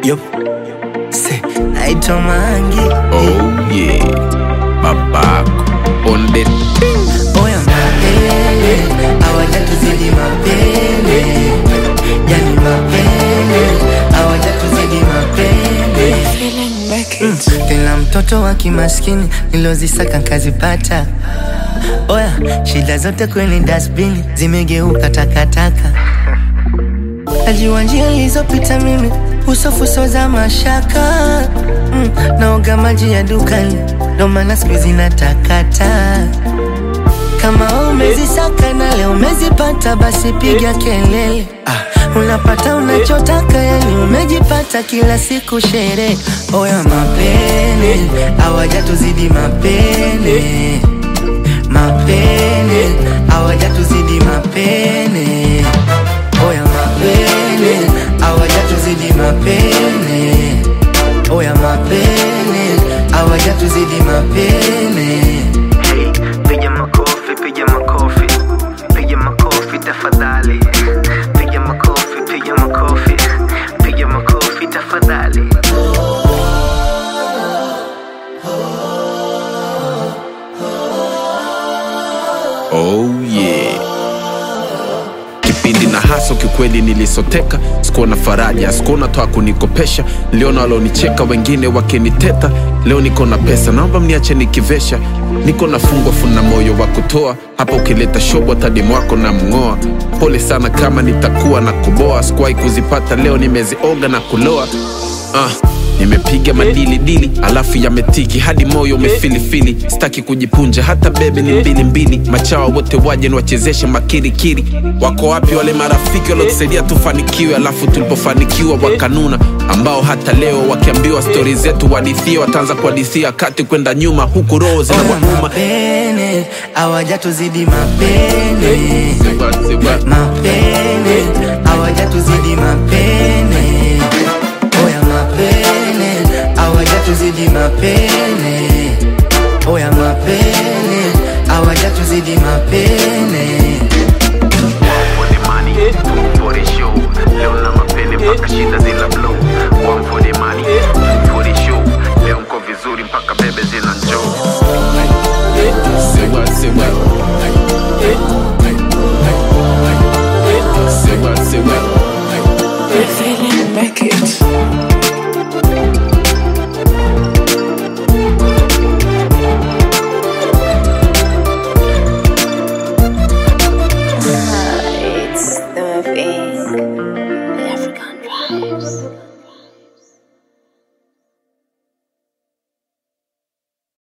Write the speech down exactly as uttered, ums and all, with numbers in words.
Yup. Say, naitwa Mangi. Oh yeah, babako on the Oya mapele, hawajatuzidi mapele. Yani mapele, hawajatuzidi mapele. mm. Tena mtoto wa kimaskini nilozisaka nkazipata. Oya, shida zote kwenye dustbin zimegeuka takataka. Najua njia nilizopita mimi, usofuso za mashaka. mm. Naoga maji ya dukani, ndo maana siku zinatakata. Kama umezisaka na leo umezipata, basi piga kelele. ah, Unapata unachotaka, yani umejipata, kila siku sherehe. Oya mapene, hawajatuzidi mapene. Mapene, hawajatuzidi mapene. Oya mapene, hawajatuzidi mapene. Oya mapene, hawajatuzidi mapene. Hey, piga makofi, piga makofi, piga makofi tafadhali. Piga makofi, piga makofi, piga makofi tafadhali. oh yeah. Kipindi na haso kikweli nilisoteka, sikuona faraja, sikuona toa kunikopesha. Niliona walonicheka wengine wakiniteta. Leo niko na pesa, naomba mniache nikivesha. Niko na fungwa funa moyo wa kutoa. Hapa ukileta shobo tadimu wako na mngoa. Pole sana kama nitakuwa na kuboa. Sikuwahi kuzipata, leo nimezioga na kuloa. Ah, nimepiga madili dili, alafu yametiki hadi moyo umefilifili. Sitaki kujipunja, hata bebe ni mbili mbili. Machawa wote waje niwachezeshe makirikiri. Wako wapi wale marafiki walotusaidia tufanikiwe, alafu tulipofanikiwa wakanuna? Ambao hata leo wakiambiwa story zetu wadithia, wataanza kuhadithia kati kwenda nyuma, huku roho zinawauma. Mapene, hawajatuzidi mapene. Mapene, hawajatuzidi